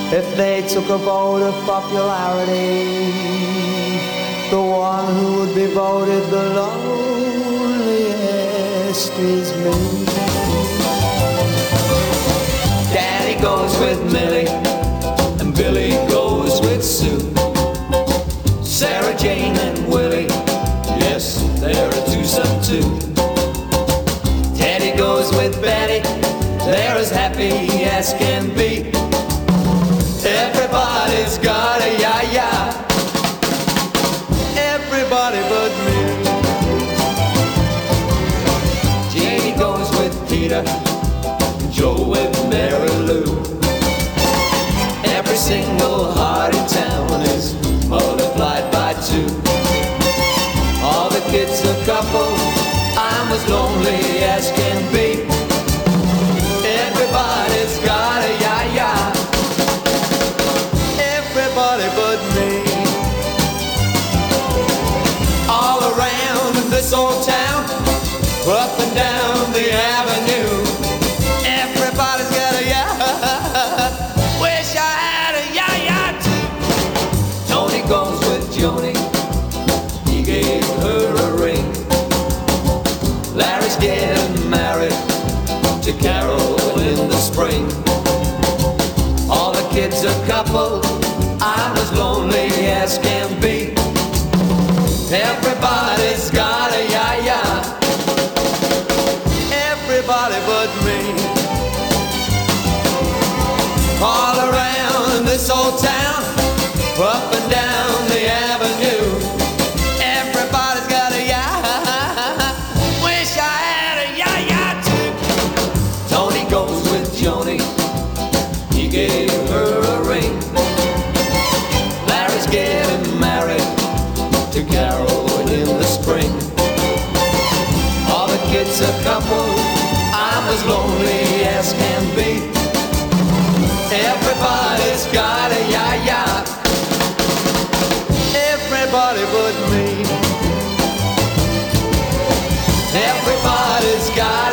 if they took a vote of popularity, the one who would be voted the loneliest is me. Daddy goes with Millie, and Billy goes with Sue. Sarah Jane and Willie, yes, they're a twosome too. Teddy goes with Betty, they're as happy as can be. Everybody's got a ya-ya, everybody but me. Janie goes with Peter, Joe with Mary Lou. Every single heart in town is multiplied by two. All the kids a couple, I'm as lonely as can be. Everybody's got a ya-ya, everybody but me. All around this old town, up and down the avenue, everybody's got a ya-ya. Wish I had a ya-ya too. Tony goes with Joni, he gave her a ring. Larry's getting married to Carol in the spring. All the kids a couple, I'm as lonely as can be. Everybody's got a ya-ya, everybody but me. All around this old town, up and down the avenue, everybody's got a ya-ya. Wish I had a ya-ya too. Tony goes with Joni, he gave her a ring. Larry's getting married to Carol in the spring. All the kids a couple, I'm as lonely as can be. Everybody's got a ya-ya, everybody but me. Everybody's got